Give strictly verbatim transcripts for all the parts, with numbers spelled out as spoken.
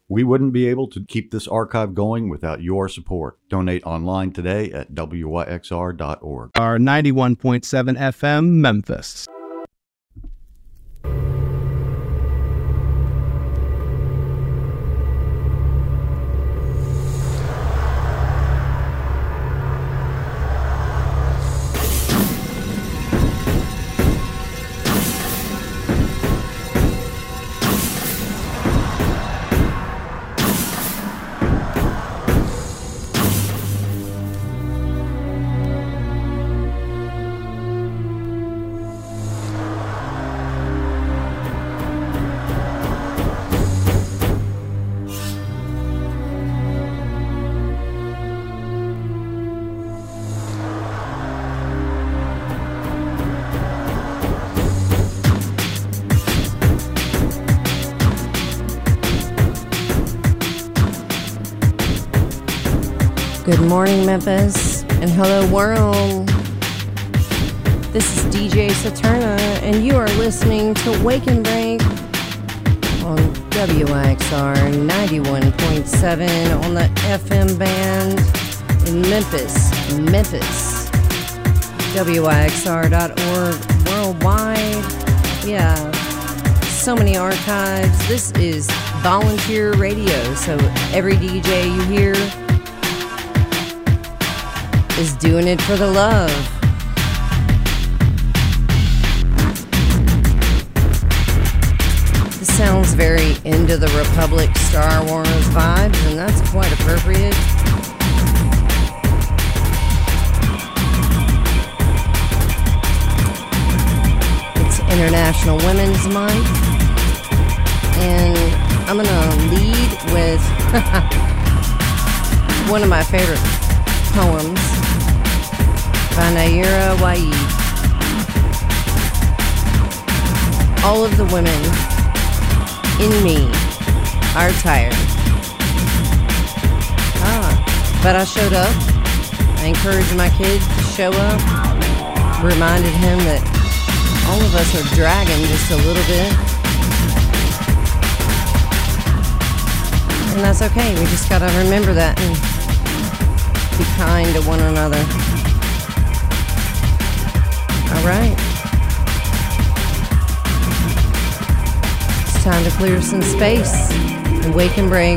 We wouldn't be able to keep this archive going without your support. Donate online today at W Y X R dot org. Our ninety-one point seven F M, Memphis. Good morning, Memphis, and hello, world. This is D J Saturna, and you are listening to Wake and Break on W I X R ninety-one point seven on the F M band in Memphis, Memphis. W I X R dot org worldwide. Yeah, so many archives. This is volunteer radio, so every D J you hear is doing it for the love. This sounds very End of the Republic, Star Wars vibes, and that's quite appropriate. It's International Women's Month, and I'm gonna lead with one of my favorite poems by Naira Waid. All of the women in me are tired. Ah, but I showed up. I encouraged my kid to show up. Reminded him that all of us are dragging just a little bit. And that's okay. We just gotta remember that and be kind to one another. All right. It's time to clear some space and wake and break.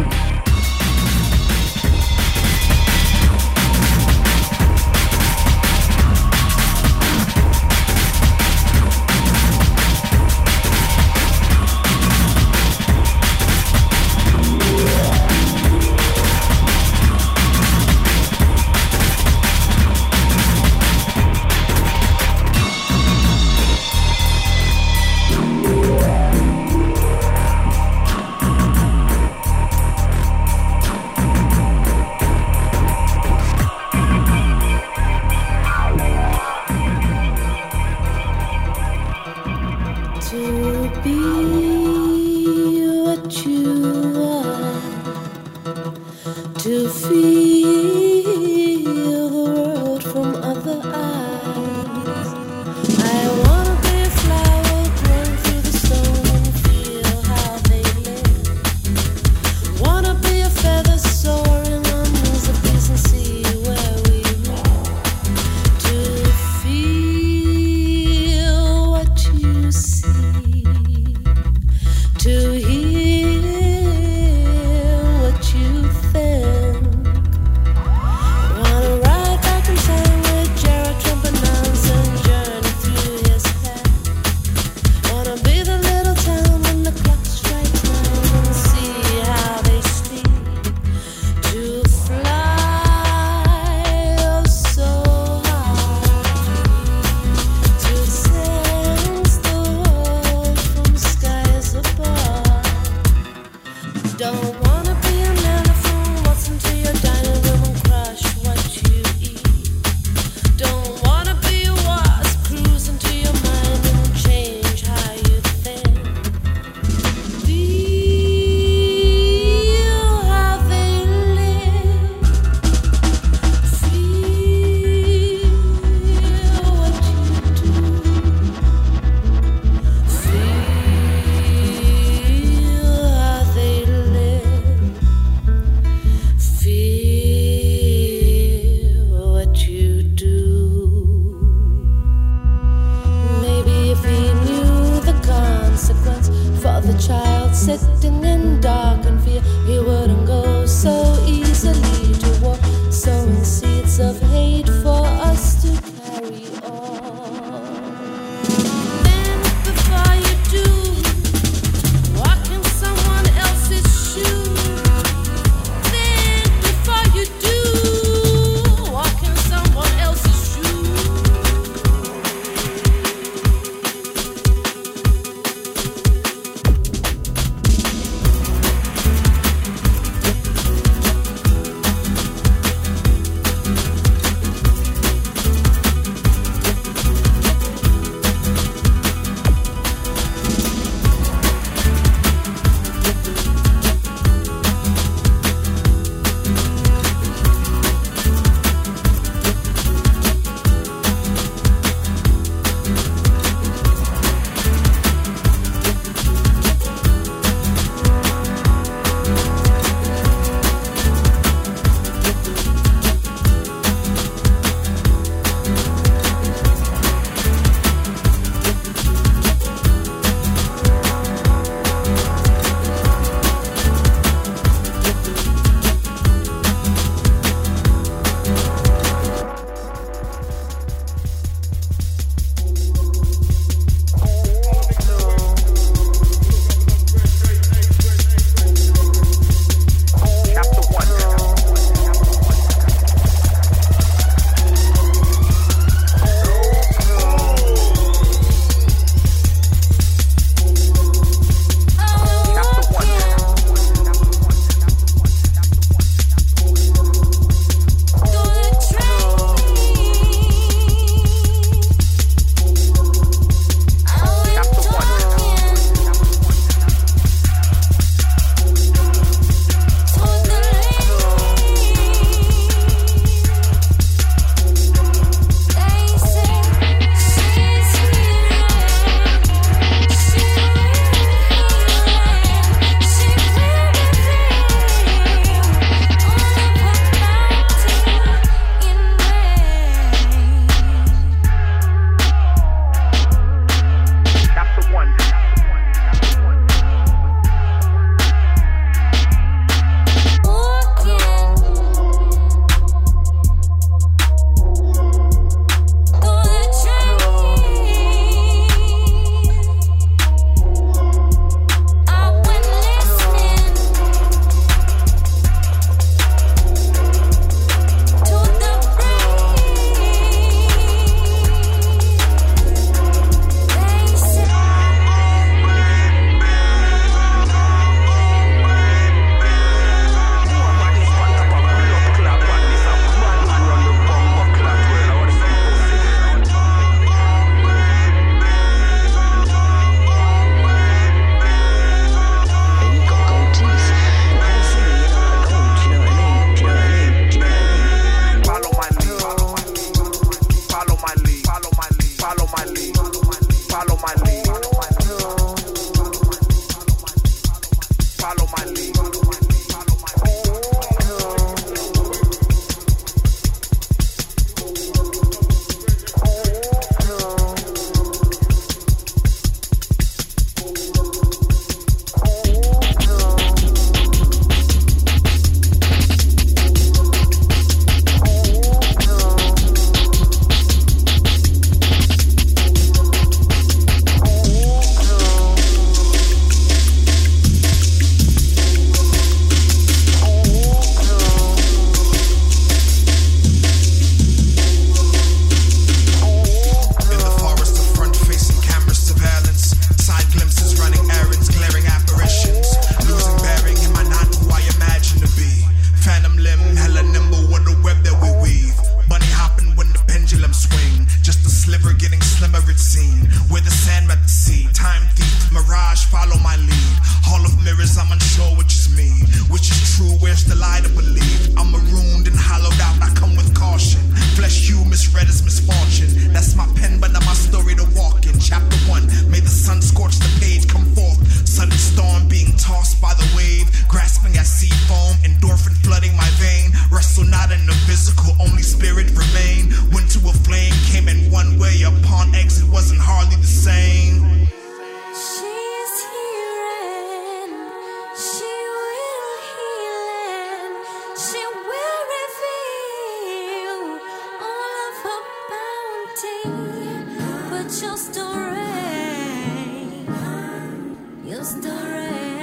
true, where's the lie to believe? I'm marooned and hollowed out, I come with caution. Flesh you misread as misfortune. That's my pen, but not my story to walk in. Chapter one, may the sun scorch the page, come forth. Sudden storm being tossed by the wave, grasping at sea foam, endorphin flooding my vein. Wrestle not in the physical, only spirit remain. Went to a flame, came in one way, upon exit wasn't hardly the same. She's healing, she will heal, and she will reveal all of her bounty. But you'll still reign, you'll still reign.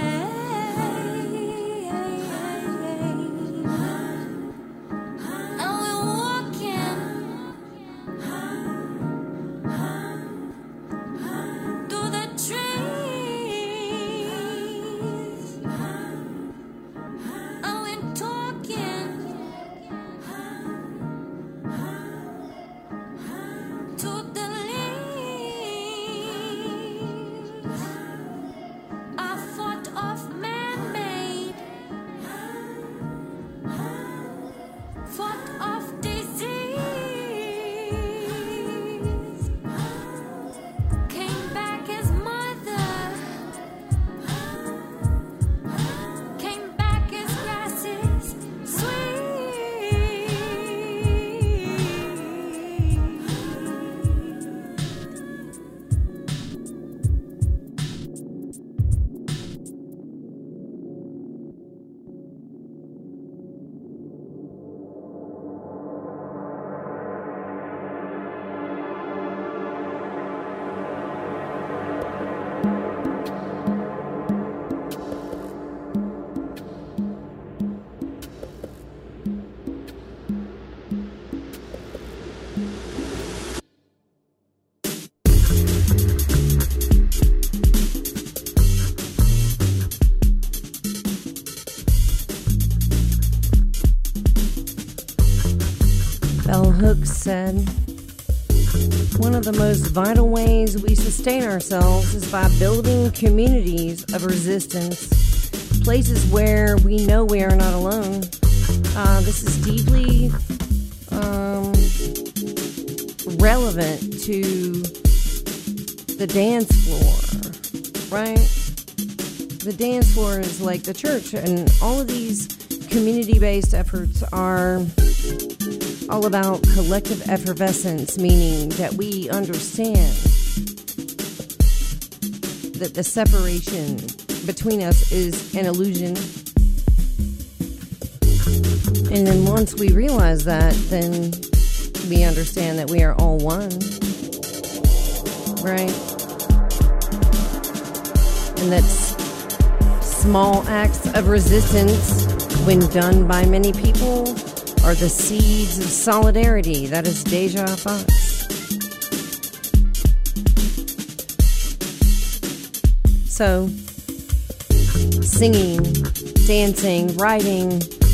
And we're walking through the trees, and we're talking to the leaves. I thought of man-made, thought of disease, came back as mother, came back as grasses sweet. Bell Hooks said, one of the most vital ways we sustain ourselves is by building communities of resistance, places where we know we are not alone. Uh, this is deeply um, relevant to the dance floor, right? The dance floor is like the church, and all of these community-based efforts are all about collective effervescence, meaning that we understand that the separation between us is an illusion. And then once we realize that, then we understand that we are all one, right? And that's small acts of resistance, when done by many people, are the seeds of solidarity. That is Deja Fox. So, singing, dancing, writing,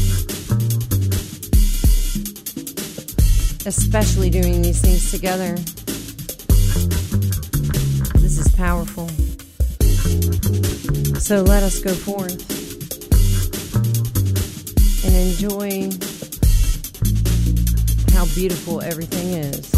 especially doing these things together, this is powerful. So let us go forth and enjoy how beautiful everything is.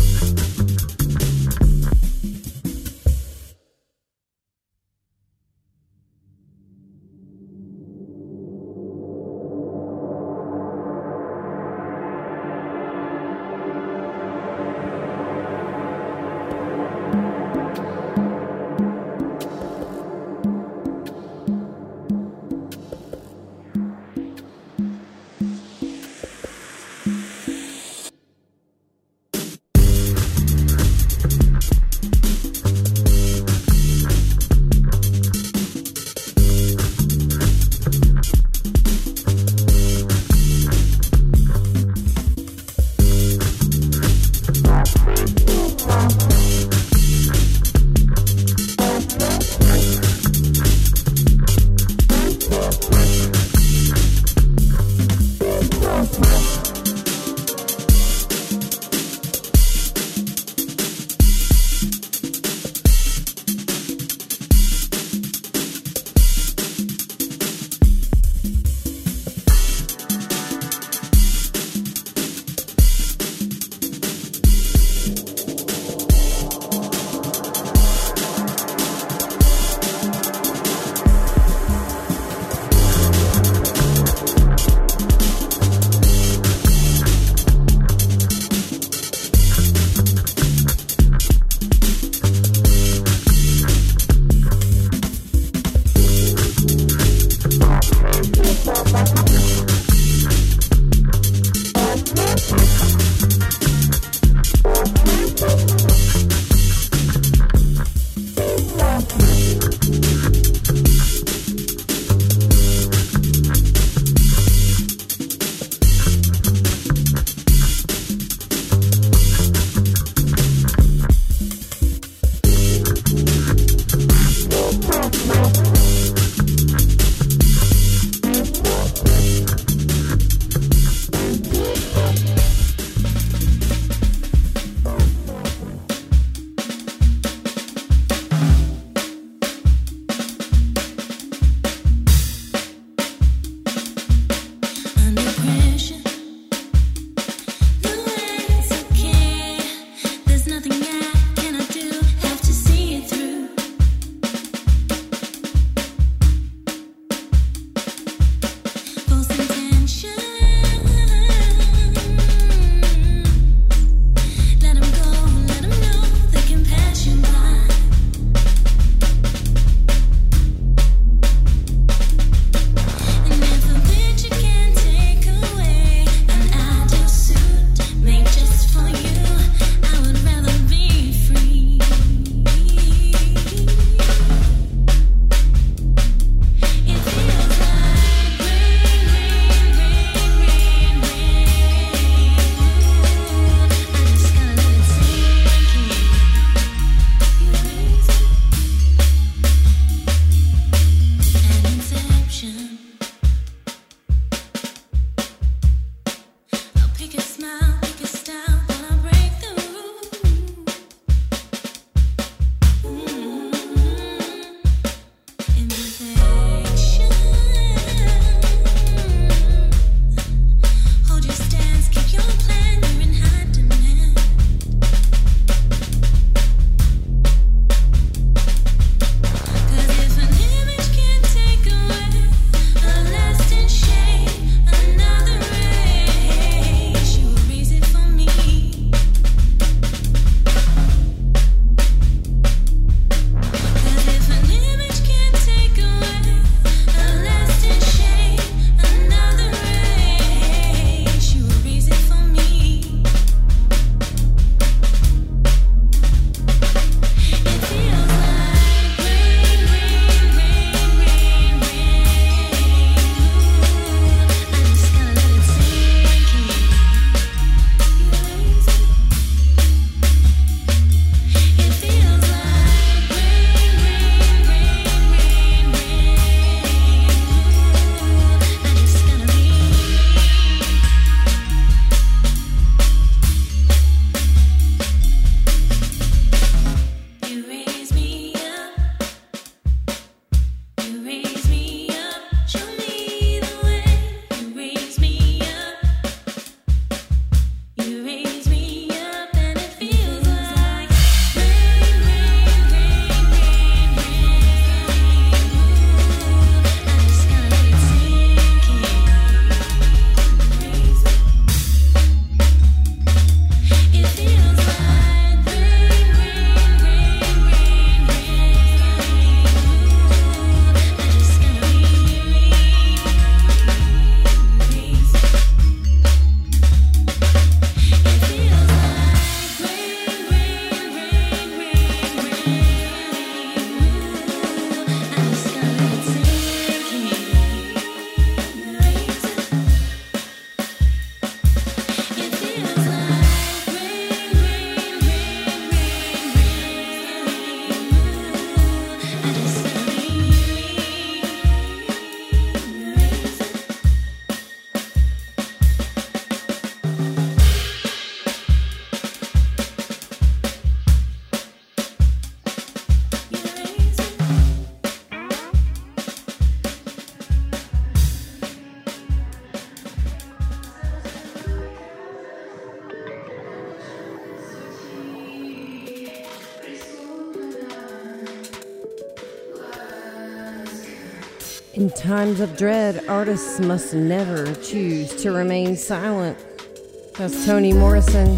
In times of dread, artists must never choose to remain silent. That's Toni Morrison.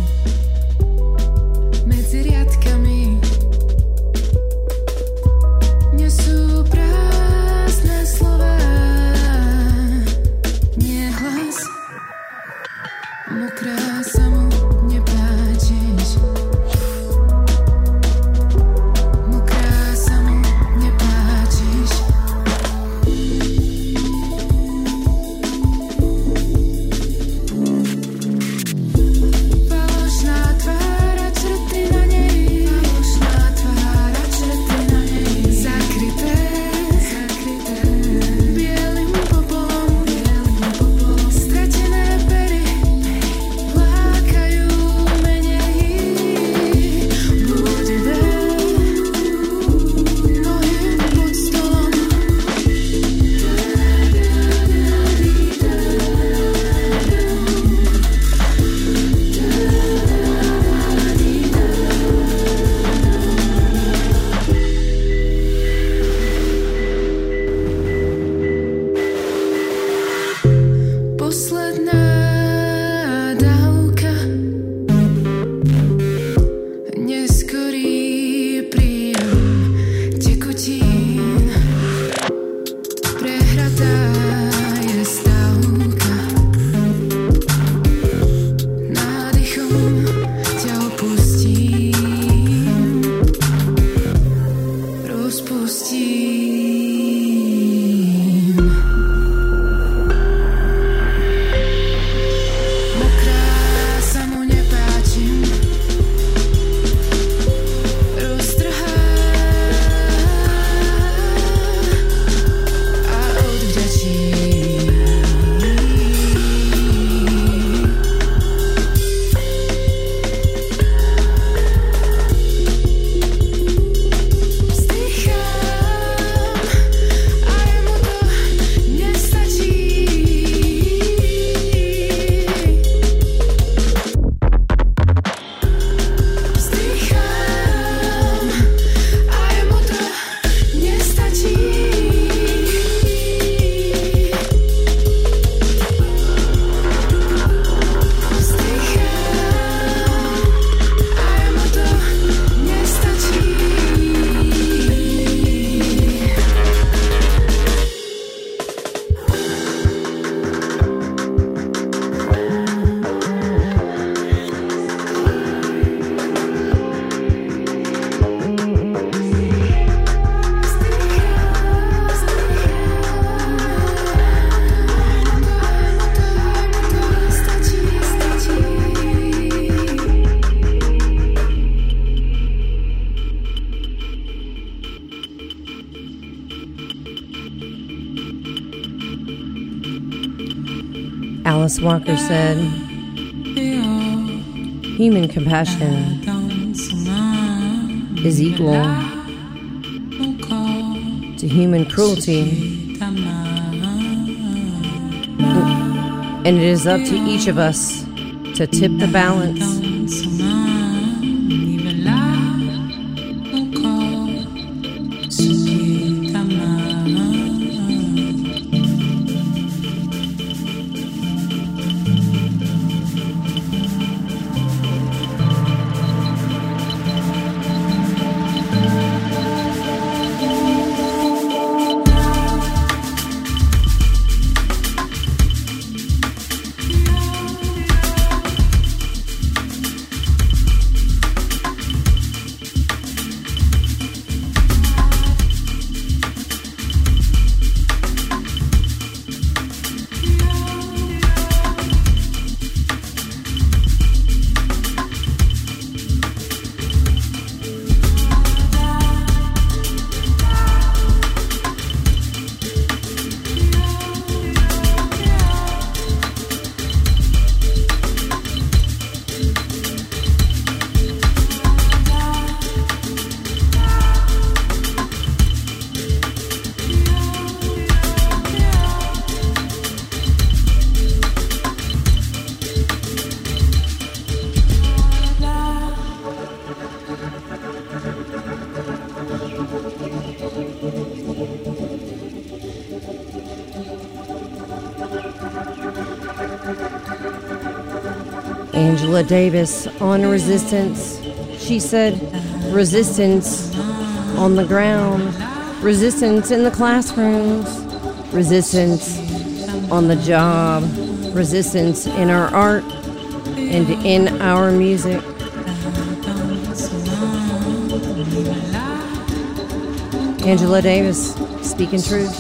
Medzi riadkami nie sú prázdne slova, nie hlas, mokrá sa mu nepáčiš, mokrá sa mu nepáčiš. Falošná tvár a črty na nej, falošná tvár a črty na nej, zakryté, zakryté bielým popolom, bielým popolom, stratené pery lákajú menej, blúdivé nohy pod stolom. Posledná dávka, neskorý príjem tekutín, prehratá je stávka, nádychom ťa opustím, rozpustím. Mokrá sa mu nepáčim, roztrhá a odvďačí. Vzdychám a jemu to nestačí. Vzdychám a jemu to nestačí. Vzdychám a jemu to nestačí. Alice Walker said, human compassion is equal to human cruelty, and it is up to each of us to tip the balance. Angela Davis on Resistance. She said, resistance on the ground, resistance in the classrooms, resistance on the job, resistance in our art and in our music. Angela Davis, speaking truth.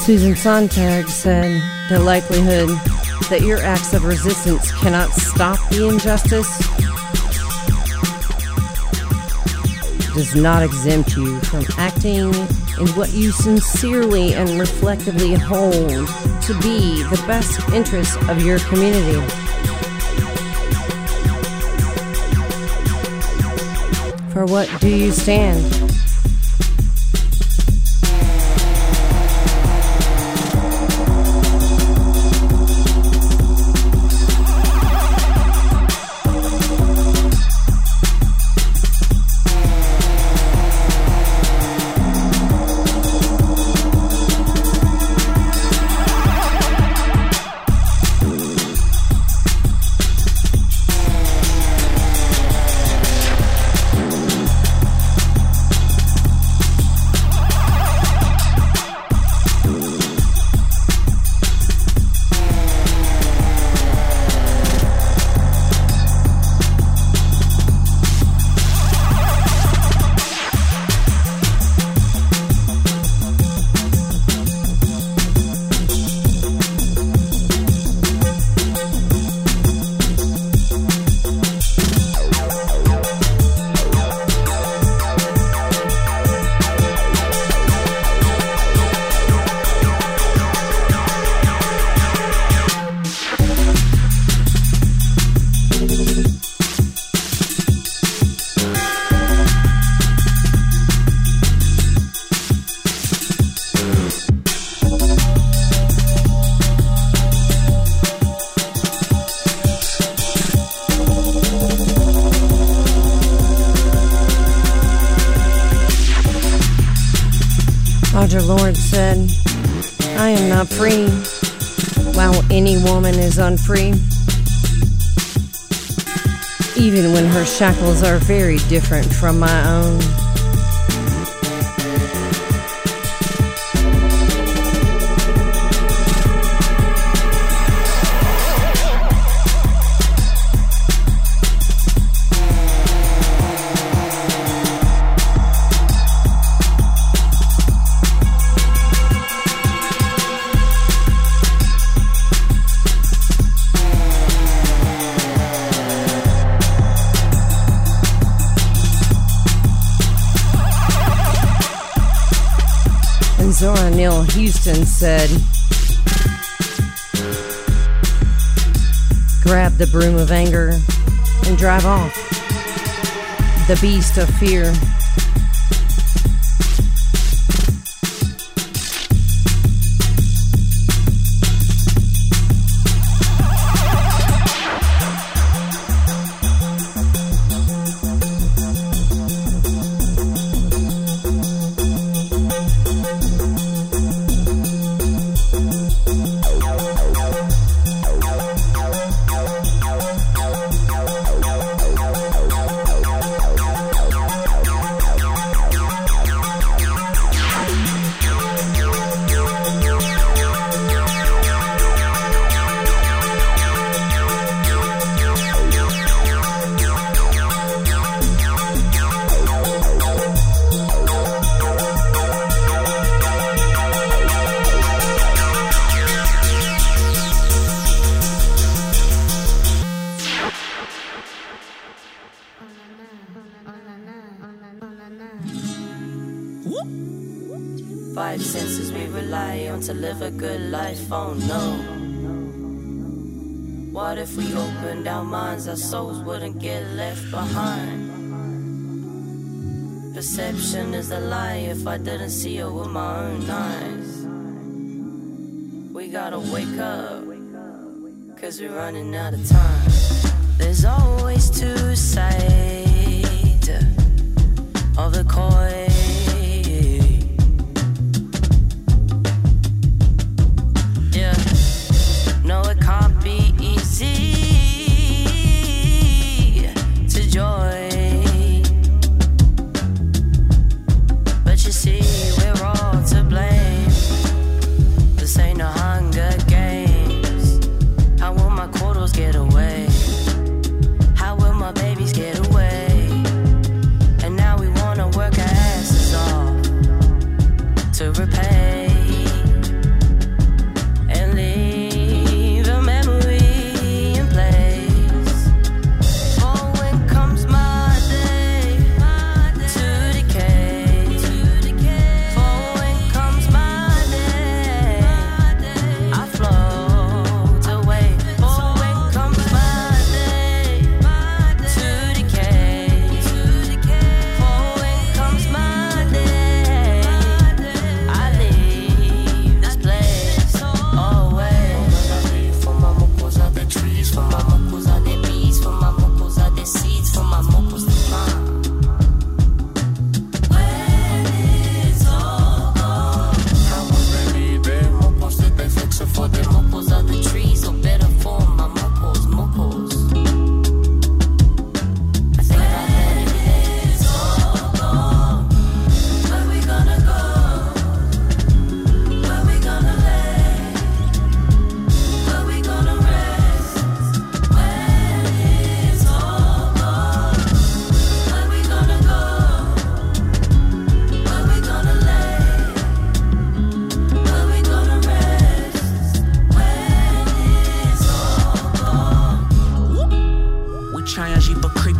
Susan Sontag said the likelihood that your acts of resistance cannot stop the injustice does not exempt you from acting in what you sincerely and reflectively hold to be the best interests of your community. For what do you stand? Roger Lord said, I am not free, while any woman is unfree, even when her shackles are very different from my own. Zora Neale Houston said, grab the broom of anger and drive off the beast of fear. Five senses we rely on to live a good life, oh no. What if we opened our minds, our souls wouldn't get left behind? Perception is a lie if I didn't see it with my own eyes. We gotta wake up, cause we're running out of time. There's always two sides of the coin. No, it can't be easy to join, but you see, we're all to blame. This ain't no Hunger Games. How will my quarters get away? How will my babies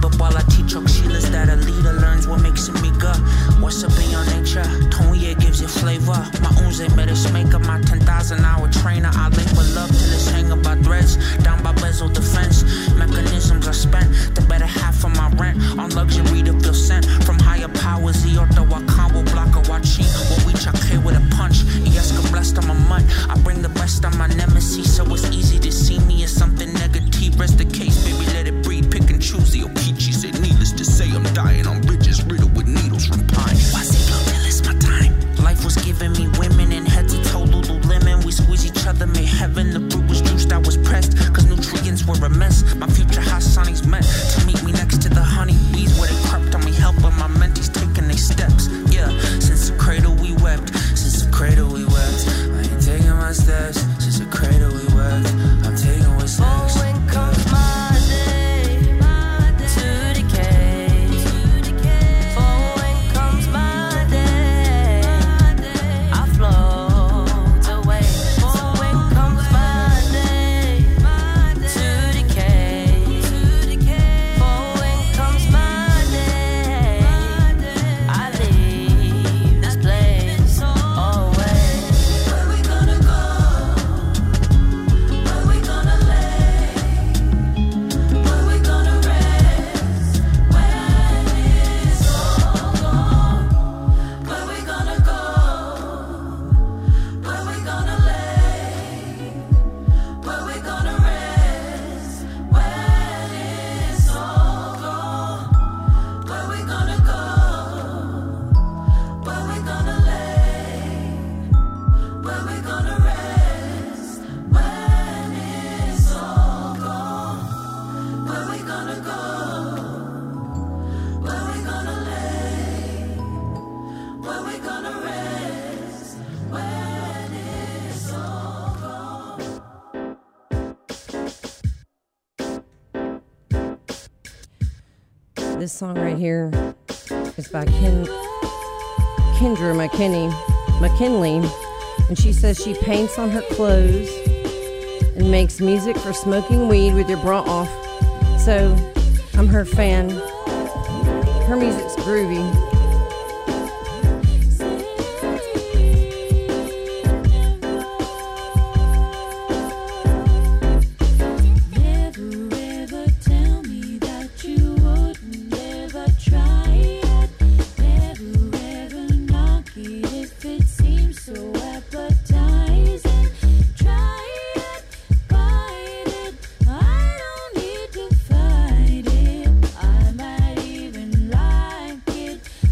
up while I teach Oxilas that a leader learns what makes him bigger. What's up in your nature? Tony gives you flavor. My unze made us make up my ten thousand hour trainer. I label up till it's hanging by threads. Down by bezel defense. Mechanisms I spent the better half of my rent on luxury to feel sent from higher powers. Iota Wakambo blocker watching. When we chake with a punch. Yes, blessed I'm a mutt. I bring the best on my nemesis, so it's easy to see me as something negative. Rest the case, baby, let it breathe. Pick and choose the Okichi. Said needless to say, I'm dying on bridges riddled with needles from pine. Why say blow till it's my time? Life was giving me women and head to toe Lululemon. We squeeze each other, made heaven. The fruit was juiced, I was pressed, cause nutrients were a mess. My future house Sonny's meant to meet me next to the honeybees where they crept on me, helping my mentees taking their steps. Yeah, since the cradle we wept, since the cradle we wept. I ain't taking my steps, since the cradle we wept. I'm taking what's next. Oh, when comes my day to decay. Oh, when comes my day, I float away. Oh, when comes my day to decay. Oh, when comes my day, I leave this place away. Where we gonna go? Where we gonna lay? Where we gonna rest when it's all gone? Where we gonna go? Where we gonna lay? Where we gonna rest when it's all gone? Where we gonna go? Where we gonna lay? Where we gonna rest when it's all gone? Where we gonna go? Where we gonna lay? Where we gonna rest when it's all gone? This song right here is by Ken, Kendra McKinney, McKinley, and she says she paints on her clothes and makes music for smoking weed with your bra off. So I'm her fan. Her music's groovy. Never ever tell me that you wouldn't ever try it. Never ever knock it if it seems so appetizing. Try it, bite it. I don't need to fight it. I might even like it.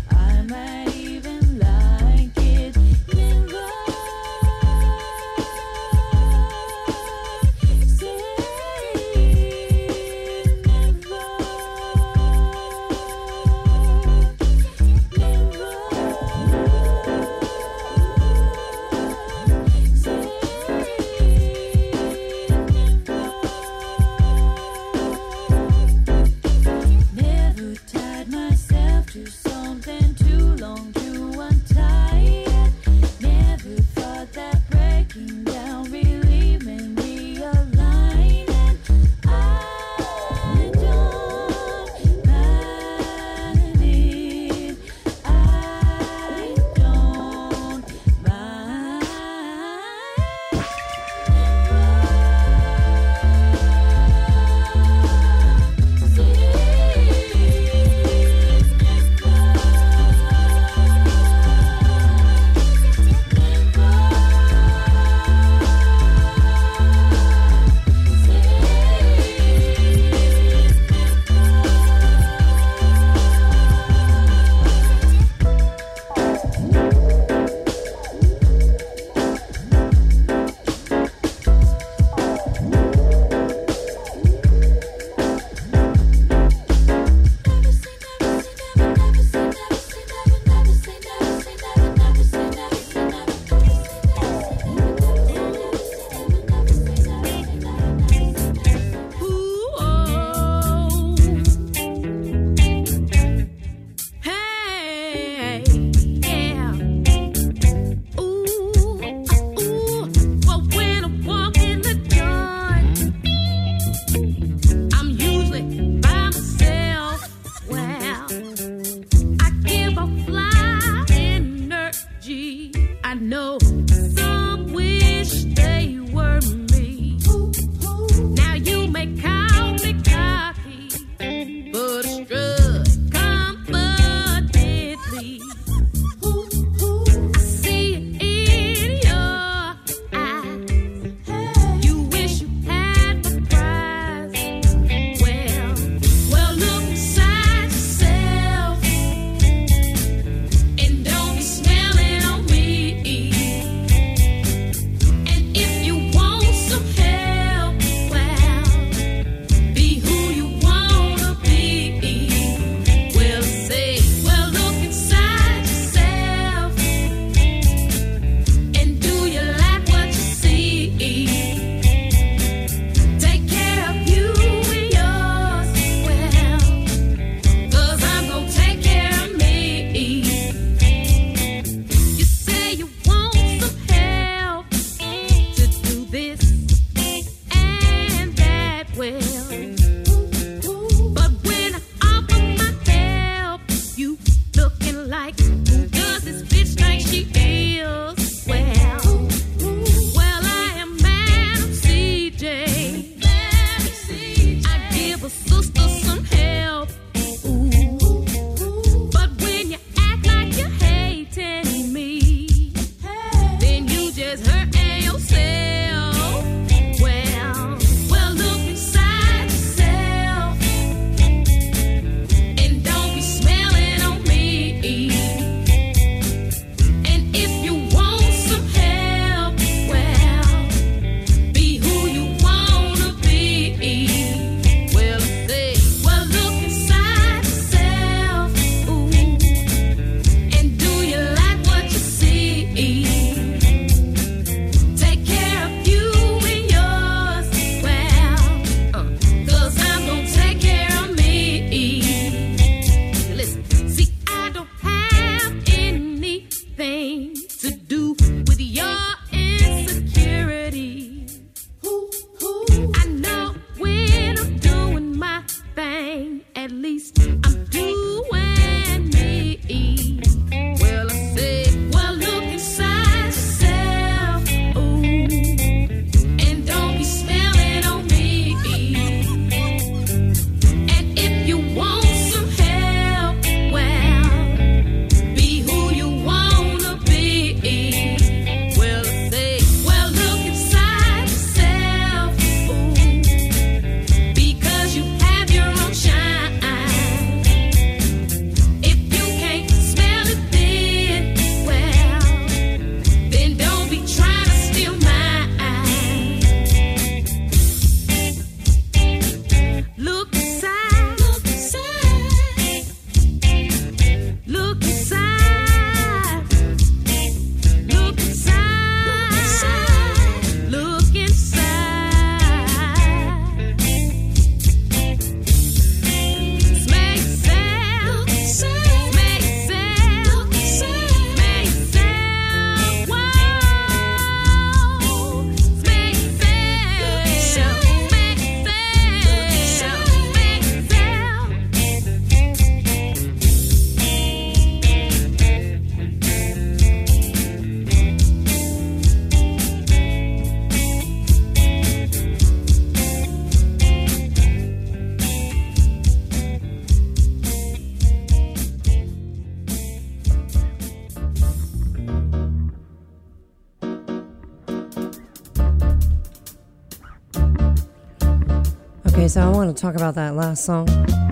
Okay, so I want to talk about that last song.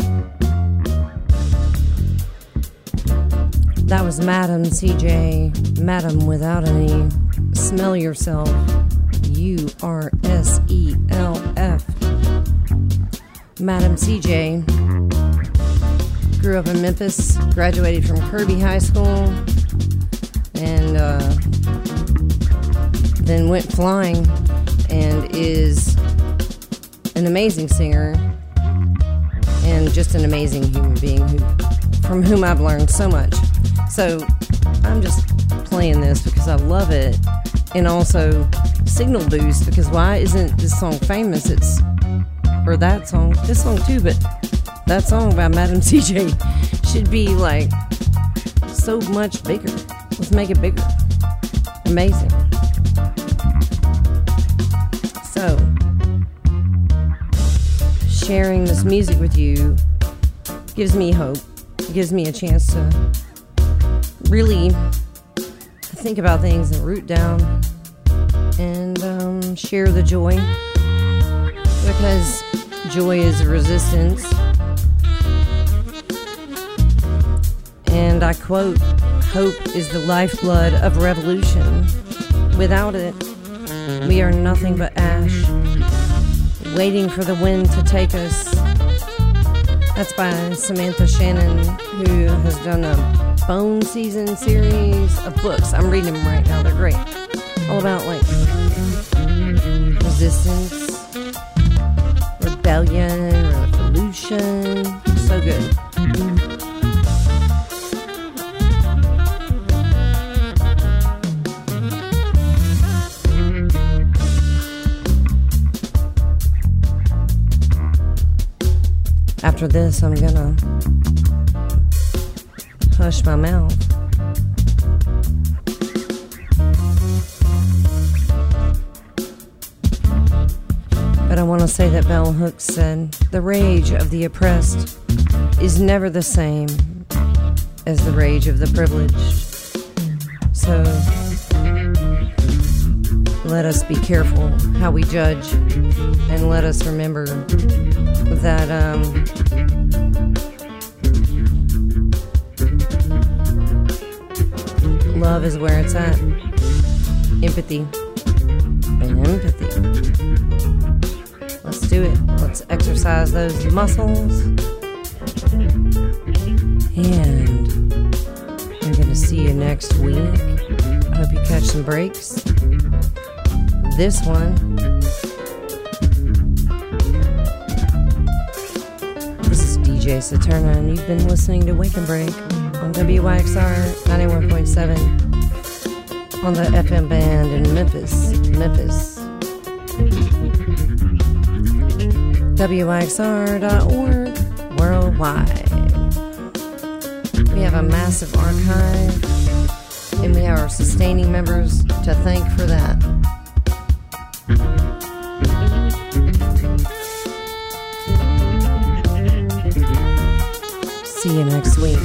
That was Madam C J, Madam without any smell yourself, U R S E L F. Madam C J grew up in Memphis, graduated from Kirby High School, and uh, then went flying, and is an amazing singer and just an amazing human being who, from whom I've learned so much. So I'm just playing this because I love it, and also signal boost, because why isn't this song famous? It's, or that song, this song too, but that song by Madam C J should be like so much bigger. Let's make it bigger. Amazing. So, sharing this music with you gives me hope. It gives me a chance to really think about things and root down and um, share the joy, because joy is a resistance. And I quote, "Hope is the lifeblood of revolution. Without it, we are nothing but ash, waiting for the wind to take us." That's by Samantha Shannon, who has done a Bone Season series of books. I'm reading them right now. They're great. All about like resistance, rebellion, revolution. So good. After this, I'm gonna hush my mouth. But I want to say that Bell Hooks said, "The rage of the oppressed is never the same as the rage of the privileged." So let us be careful how we judge, and let us remember that um, love is where it's at. Empathy. And empathy. Let's do it. Let's exercise those muscles. And I'm going to see you next week. I hope you catch some breaks. This one, this is D J Saturna, and you've been listening to Wake and Break on W Y X R ninety-one point seven on the F M band in Memphis, Memphis. W Y X R dot org worldwide. We have a massive archive, and we have our sustaining members to thank for that. See you next week.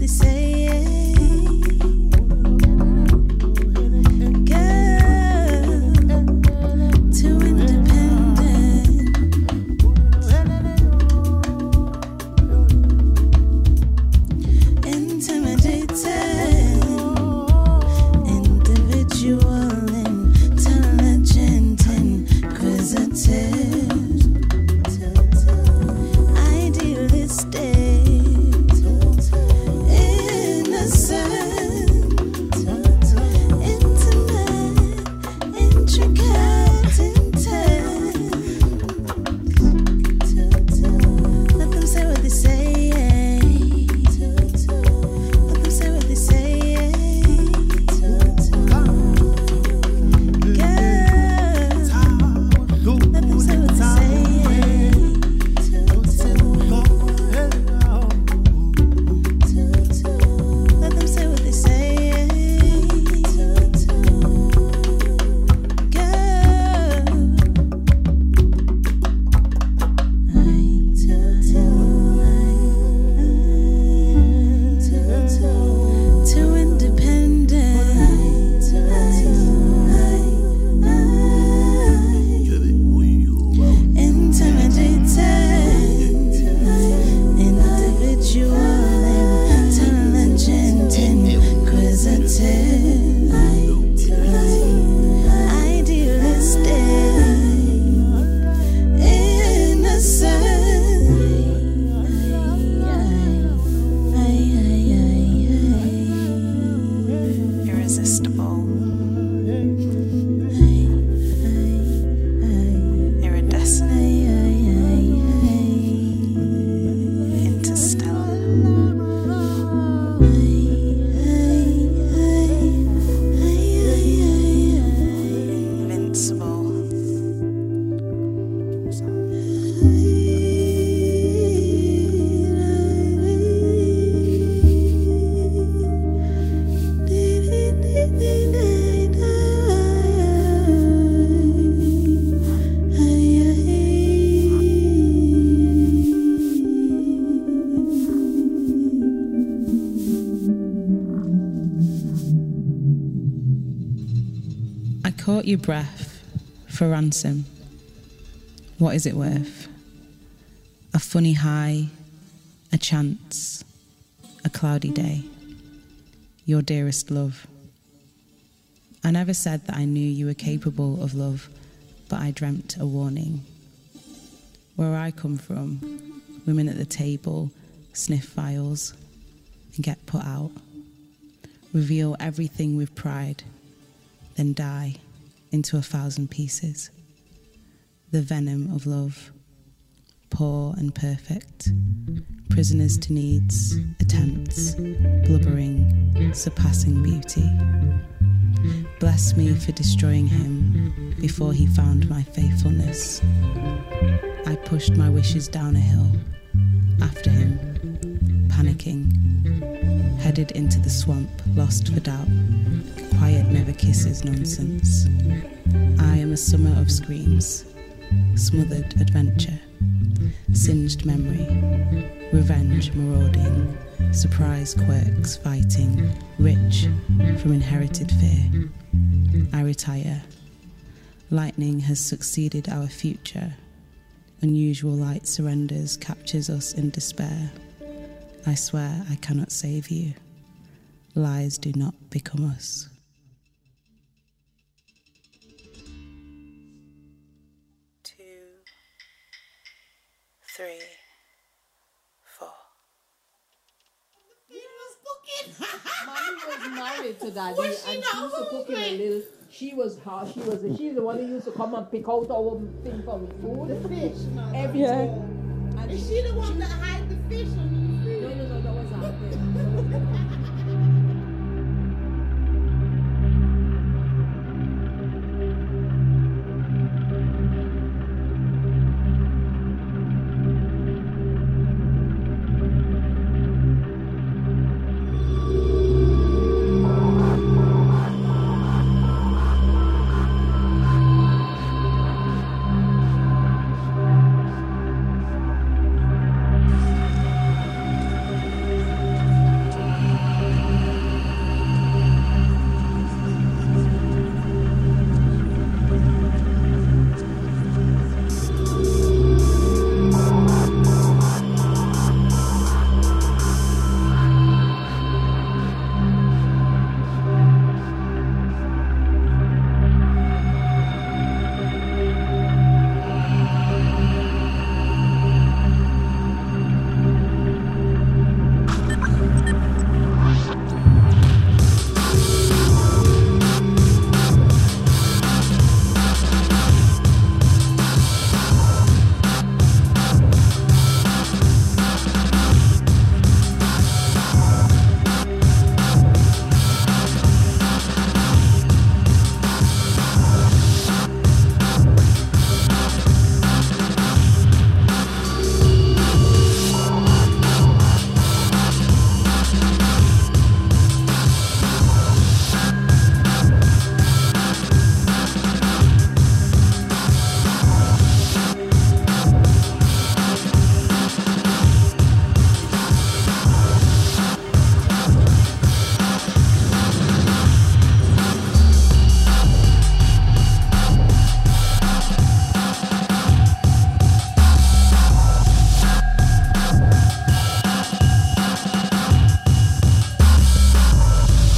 they say. Girl, too independent. Intimidated. Individual, intelligent, inquisitive. Idealistic. Caught your breath for ransom. What is it worth? A funny high, a chance, a cloudy day. Your dearest love. I never said that I knew you were capable of love, but I dreamt a warning. Where I come from, women at the table sniff vials and get put out, reveal everything with pride, then die into a thousand pieces. The venom of love, poor and perfect, prisoners to needs, attempts, blubbering, surpassing beauty. Bless me for destroying him before he found my faithfulness. I pushed my wishes down a hill, after him, panicking, headed into the swamp, lost for doubt. Quiet never kisses nonsense. I am a summer of screams, smothered adventure, singed memory, revenge marauding, surprise quirks fighting, rich from inherited fear. I retire. Lightning has succeeded our future. Unusual light surrenders, captures us in despair. I swear I cannot save you. Lies do not become us. Three, four. Mommy was married to Daddy, and she used to cook him a little. She was her. She was. She's the one who used to come and pick out our thing from food. The fish. Every Yeah. day. And Is she the one that hide the fish on the food? No, no, no, that was our thing.